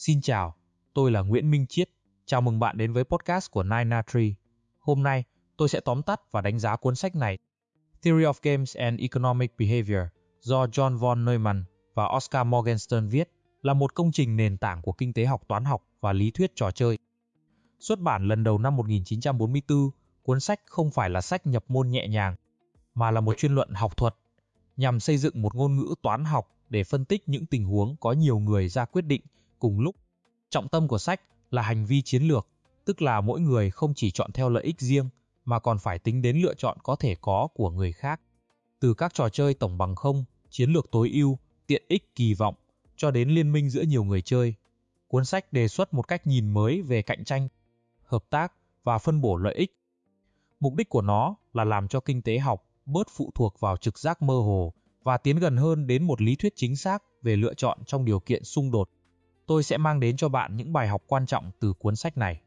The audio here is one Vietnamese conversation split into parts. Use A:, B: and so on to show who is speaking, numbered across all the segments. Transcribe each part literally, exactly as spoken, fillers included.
A: Xin chào, tôi là Nguyễn Minh Chiết. Chào mừng bạn đến với podcast của Nine na Tree. Hôm nay, tôi sẽ tóm tắt và đánh giá cuốn sách này, Theory of Games and Economic Behavior, do John von Neumann và Oscar Morgenstern viết, là một công trình nền tảng của kinh tế học toán học và lý thuyết trò chơi. Xuất bản lần đầu năm một nghìn chín trăm bốn mươi tư, cuốn sách không phải là sách nhập môn nhẹ nhàng, mà là một chuyên luận học thuật, nhằm xây dựng một ngôn ngữ toán học để phân tích những tình huống có nhiều người ra quyết định cùng lúc. Trọng tâm của sách là hành vi chiến lược, tức là mỗi người không chỉ chọn theo lợi ích riêng, mà còn phải tính đến lựa chọn có thể có của người khác. Từ các trò chơi tổng bằng không, chiến lược tối ưu, tiện ích kỳ vọng, cho đến liên minh giữa nhiều người chơi. Cuốn sách đề xuất một cách nhìn mới về cạnh tranh, hợp tác và phân bổ lợi ích. Mục đích của nó là làm cho kinh tế học bớt phụ thuộc vào trực giác mơ hồ và tiến gần hơn đến một lý thuyết chính xác về lựa chọn trong điều kiện xung đột. Tôi sẽ mang đến cho bạn những bài học quan trọng từ cuốn sách này.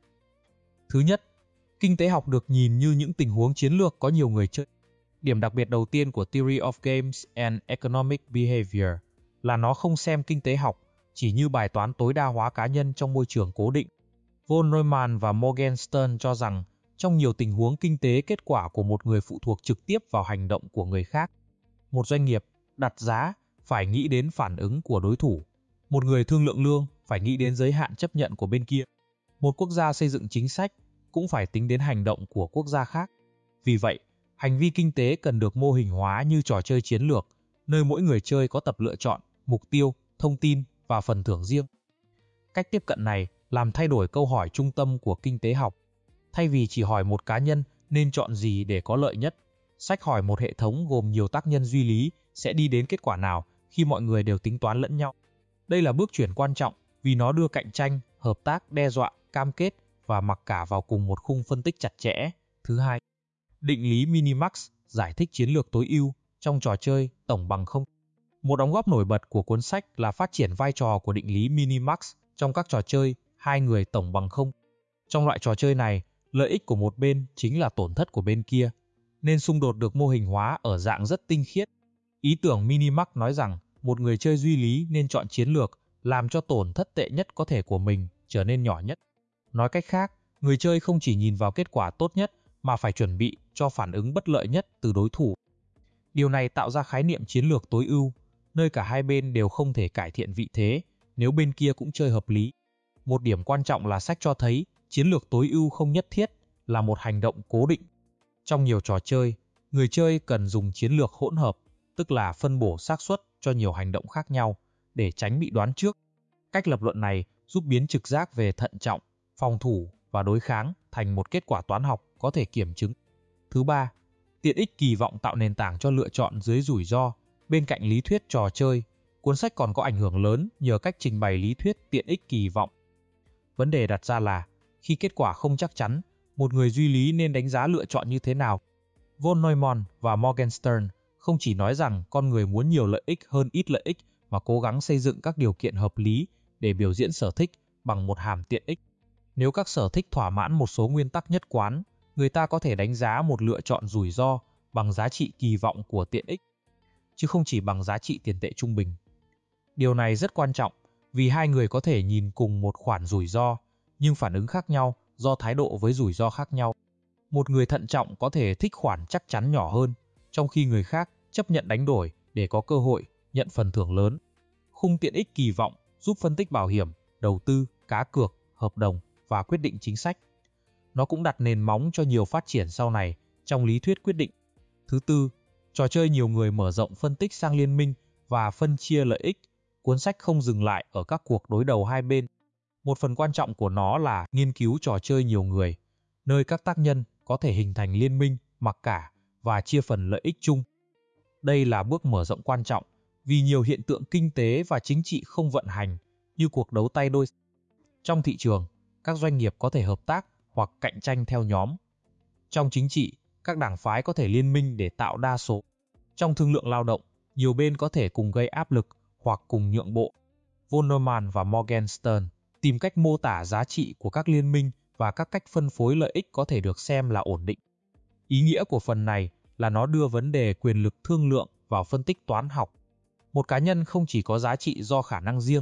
A: Thứ nhất, kinh tế học được nhìn như những tình huống chiến lược có nhiều người chơi. Điểm đặc biệt đầu tiên của Theory of Games and Economic Behavior là nó không xem kinh tế học chỉ như bài toán tối đa hóa cá nhân trong môi trường cố định. Von Neumann và Morgenstern cho rằng trong nhiều tình huống kinh tế, kết quả của một người phụ thuộc trực tiếp vào hành động của người khác. Một doanh nghiệp đặt giá phải nghĩ đến phản ứng của đối thủ. Một người thương lượng lương phải nghĩ đến giới hạn chấp nhận của bên kia. Một quốc gia xây dựng chính sách cũng phải tính đến hành động của quốc gia khác. Vì vậy, hành vi kinh tế cần được mô hình hóa như trò chơi chiến lược, nơi mỗi người chơi có tập lựa chọn, mục tiêu, thông tin và phần thưởng riêng. Cách tiếp cận này làm thay đổi câu hỏi trung tâm của kinh tế học. Thay vì chỉ hỏi một cá nhân nên chọn gì để có lợi nhất, sách hỏi một hệ thống gồm nhiều tác nhân duy lý sẽ đi đến kết quả nào khi mọi người đều tính toán lẫn nhau. Đây là bước chuyển quan trọng vì nó đưa cạnh tranh, hợp tác, đe dọa, cam kết và mặc cả vào cùng một khung phân tích chặt chẽ. Thứ hai, định lý Minimax giải thích chiến lược tối ưu trong trò chơi tổng bằng không. Một đóng góp nổi bật của cuốn sách là phát triển vai trò của định lý Minimax trong các trò chơi hai người tổng bằng không. Trong loại trò chơi này, lợi ích của một bên chính là tổn thất của bên kia, nên xung đột được mô hình hóa ở dạng rất tinh khiết. Ý tưởng Minimax nói rằng một người chơi duy lý nên chọn chiến lược làm cho tổn thất tệ nhất có thể của mình trở nên nhỏ nhất. Nói cách khác, người chơi không chỉ nhìn vào kết quả tốt nhất mà phải chuẩn bị cho phản ứng bất lợi nhất từ đối thủ. Điều này tạo ra khái niệm chiến lược tối ưu, nơi cả hai bên đều không thể cải thiện vị thế nếu bên kia cũng chơi hợp lý. Một điểm quan trọng là sách cho thấy chiến lược tối ưu không nhất thiết là một hành động cố định. Trong nhiều trò chơi, người chơi cần dùng chiến lược hỗn hợp, tức là phân bổ xác suất cho nhiều hành động khác nhau để tránh bị đoán trước. Cách lập luận này giúp biến trực giác về thận trọng, phòng thủ và đối kháng thành một kết quả toán học có thể kiểm chứng. Thứ ba, tiện ích kỳ vọng tạo nền tảng cho lựa chọn dưới rủi ro. Bên cạnh lý thuyết trò chơi, cuốn sách còn có ảnh hưởng lớn nhờ cách trình bày lý thuyết tiện ích kỳ vọng. Vấn đề đặt ra là, khi kết quả không chắc chắn, một người duy lý nên đánh giá lựa chọn như thế nào? Von Neumann và Morgenstern không chỉ nói rằng con người muốn nhiều lợi ích hơn ít lợi ích, mà cố gắng xây dựng các điều kiện hợp lý để biểu diễn sở thích bằng một hàm tiện ích. Nếu các sở thích thỏa mãn một số nguyên tắc nhất quán, người ta có thể đánh giá một lựa chọn rủi ro bằng giá trị kỳ vọng của tiện ích, chứ không chỉ bằng giá trị tiền tệ trung bình. Điều này rất quan trọng vì hai người có thể nhìn cùng một khoản rủi ro, nhưng phản ứng khác nhau do thái độ với rủi ro khác nhau. Một người thận trọng có thể thích khoản chắc chắn nhỏ hơn, trong khi người khác chấp nhận đánh đổi để có cơ hội nhận phần thưởng lớn. Khung tiện ích kỳ vọng giúp phân tích bảo hiểm, đầu tư, cá cược, hợp đồng và quyết định chính sách. Nó cũng đặt nền móng cho nhiều phát triển sau này trong lý thuyết quyết định. Thứ tư, trò chơi nhiều người mở rộng phân tích sang liên minh và phân chia lợi ích. Cuốn sách không dừng lại ở các cuộc đối đầu hai bên. Một phần quan trọng của nó là nghiên cứu trò chơi nhiều người, nơi các tác nhân có thể hình thành liên minh, mặc cả và chia phần lợi ích chung. Đây là bước mở rộng quan trọng vì nhiều hiện tượng kinh tế và chính trị không vận hành như cuộc đấu tay đôi. Trong thị trường, các doanh nghiệp có thể hợp tác hoặc cạnh tranh theo nhóm. Trong chính trị, các đảng phái có thể liên minh để tạo đa số. Trong thương lượng lao động, nhiều bên có thể cùng gây áp lực hoặc cùng nhượng bộ. Von Neumann và Morgenstern tìm cách mô tả giá trị của các liên minh và các cách phân phối lợi ích có thể được xem là ổn định. Ý nghĩa của phần này là nó đưa vấn đề quyền lực thương lượng vào phân tích toán học. Một cá nhân không chỉ có giá trị do khả năng riêng,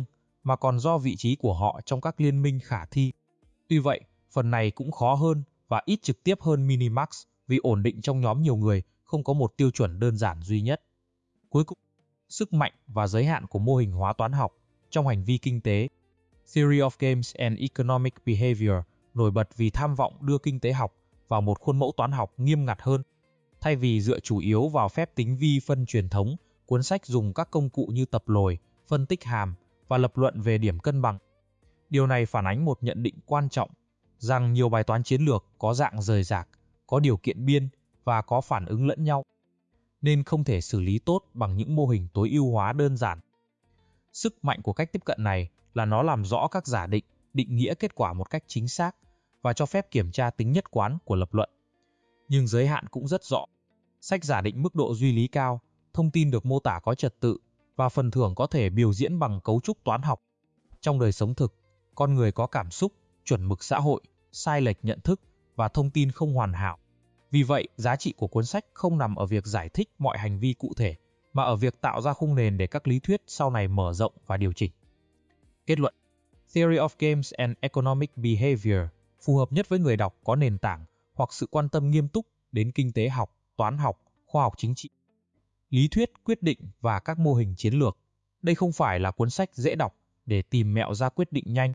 A: mà còn do vị trí của họ trong các liên minh khả thi. Tuy vậy, phần này cũng khó hơn và ít trực tiếp hơn Minimax vì ổn định trong nhóm nhiều người không có một tiêu chuẩn đơn giản duy nhất. Cuối cùng, sức mạnh và giới hạn của mô hình hóa toán học trong hành vi kinh tế. Theory of Games and Economic Behavior nổi bật vì tham vọng đưa kinh tế học vào một khuôn mẫu toán học nghiêm ngặt hơn. Thay vì dựa chủ yếu vào phép tính vi phân truyền thống, cuốn sách dùng các công cụ như tập lồi, phân tích hàm và lập luận về điểm cân bằng. Điều này phản ánh một nhận định quan trọng rằng nhiều bài toán chiến lược có dạng rời rạc, có điều kiện biên và có phản ứng lẫn nhau, nên không thể xử lý tốt bằng những mô hình tối ưu hóa đơn giản. Sức mạnh của cách tiếp cận này là nó làm rõ các giả định, định nghĩa kết quả một cách chính xác và cho phép kiểm tra tính nhất quán của lập luận. Nhưng giới hạn cũng rất rõ. Sách giả định mức độ duy lý cao, thông tin được mô tả có trật tự và phần thưởng có thể biểu diễn bằng cấu trúc toán học. Trong đời sống thực, con người có cảm xúc, chuẩn mực xã hội, sai lệch nhận thức và thông tin không hoàn hảo. Vì vậy, giá trị của cuốn sách không nằm ở việc giải thích mọi hành vi cụ thể, mà ở việc tạo ra khung nền để các lý thuyết sau này mở rộng và điều chỉnh. Kết luận: Theory of Games and Economic Behavior phù hợp nhất với người đọc có nền tảng hoặc sự quan tâm nghiêm túc đến kinh tế học, toán học, khoa học chính trị, lý thuyết quyết định và các mô hình chiến lược. Đây không phải là cuốn sách dễ đọc để tìm mẹo ra quyết định nhanh.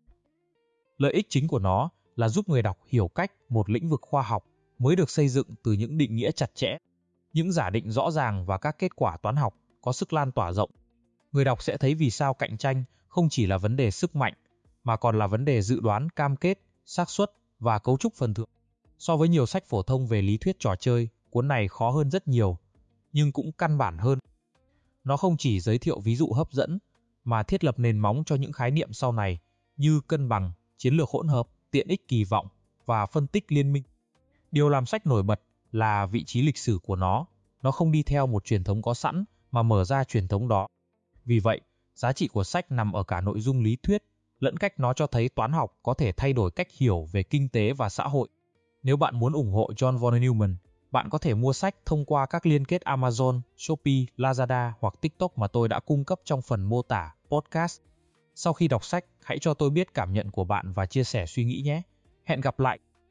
A: Lợi ích chính của nó là giúp người đọc hiểu cách một lĩnh vực khoa học mới được xây dựng từ những định nghĩa chặt chẽ, những giả định rõ ràng và các kết quả toán học có sức lan tỏa rộng. Người đọc sẽ thấy vì sao cạnh tranh không chỉ là vấn đề sức mạnh, mà còn là vấn đề dự đoán cam kết, xác suất và cấu trúc phần thưởng. So với nhiều sách phổ thông về lý thuyết trò chơi, cuốn này khó hơn rất nhiều, nhưng cũng căn bản hơn. Nó không chỉ giới thiệu ví dụ hấp dẫn, mà thiết lập nền móng cho những khái niệm sau này như cân bằng, chiến lược hỗn hợp, tiện ích kỳ vọng và phân tích liên minh. Điều làm sách nổi bật là vị trí lịch sử của nó. Nó không đi theo một truyền thống có sẵn mà mở ra truyền thống đó. Vì vậy, giá trị của sách nằm ở cả nội dung lý thuyết, lẫn cách nó cho thấy toán học có thể thay đổi cách hiểu về kinh tế và xã hội. Nếu bạn muốn ủng hộ John von Neumann, bạn có thể mua sách thông qua các liên kết Amazon, Shopee, Lazada hoặc TikTok mà tôi đã cung cấp trong phần mô tả podcast. Sau khi đọc sách, hãy cho tôi biết cảm nhận của bạn và chia sẻ suy nghĩ nhé. Hẹn gặp lại!